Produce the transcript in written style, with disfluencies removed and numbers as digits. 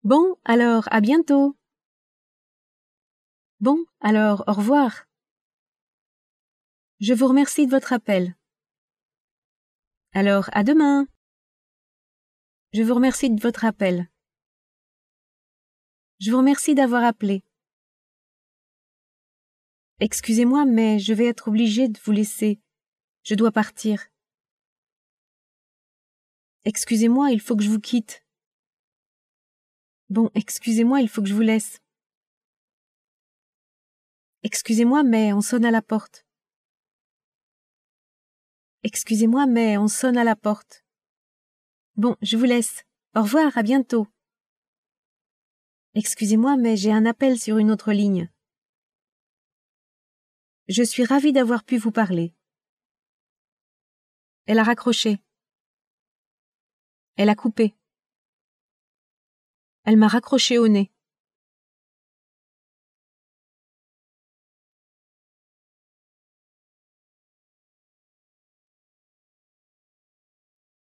Bon, alors, à bientôt. Bon, alors, au revoir. Je vous remercie de votre appel. Alors, à demain. Je vous remercie de votre appel. Je vous remercie d'avoir appelé. Excusez-moi, mais je vais être obligée de vous laisser. Je dois partir. Excusez-moi, il faut que je vous quitte. Bon, excusez-moi, il faut que je vous laisse. Excusez-moi, mais on sonne à la porte. Excusez-moi, mais on sonne à la porte. Bon, je vous laisse. Au revoir, à bientôt. Excusez-moi, mais j'ai un appel sur une autre ligne. Je suis ravie d'avoir pu vous parler. Elle a raccroché. Elle a coupé. Elle m'a raccroché au nez.